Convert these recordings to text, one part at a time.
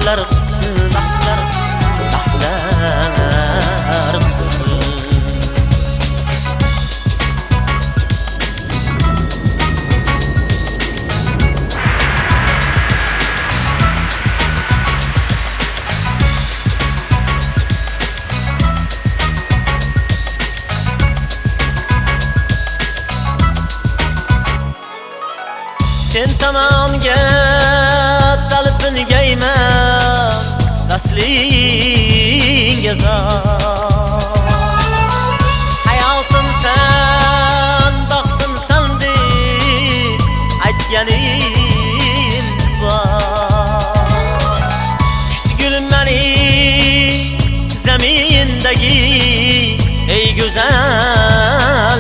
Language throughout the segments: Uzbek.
baxtlar qutsin, baxtlar qutsin. Sen tamamga talpingayman, vaslinga zor. Hayotim sen, baxtimsan deb aytganing bor. Kutgil meni zamindagi ey go'zal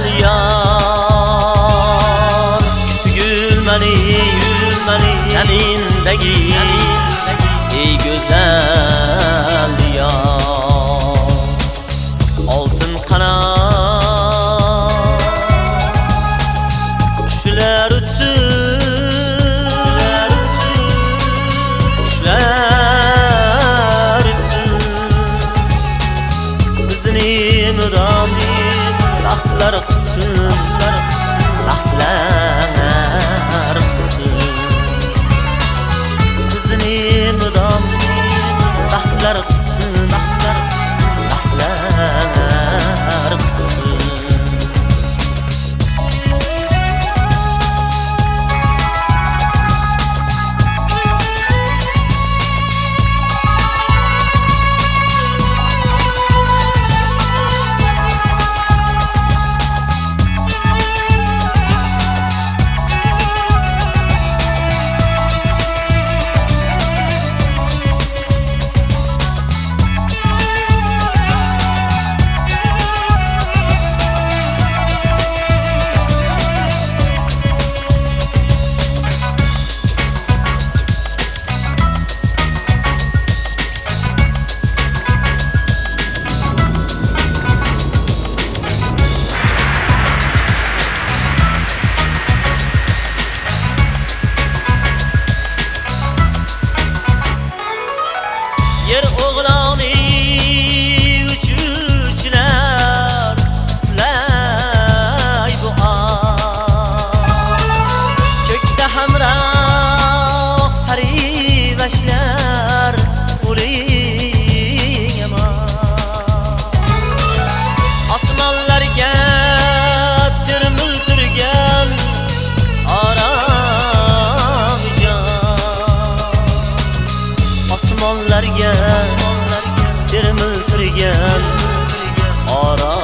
yor. Kutgil meni zamindagi ey go'zal yor. Oltin qanot qushlar uchun, qushlar uchun bizni nuroniy baxtlar qutsin, baxtlar qutsin. Bizni nuroniy baxtlar qutsin, baxtlar qutsin. Yer o'g'loni uchuvchilar lay bu ko'kda hamroh parivashlar o'ling amon. Osmonlarga termil turgan osmonlarga termil turgan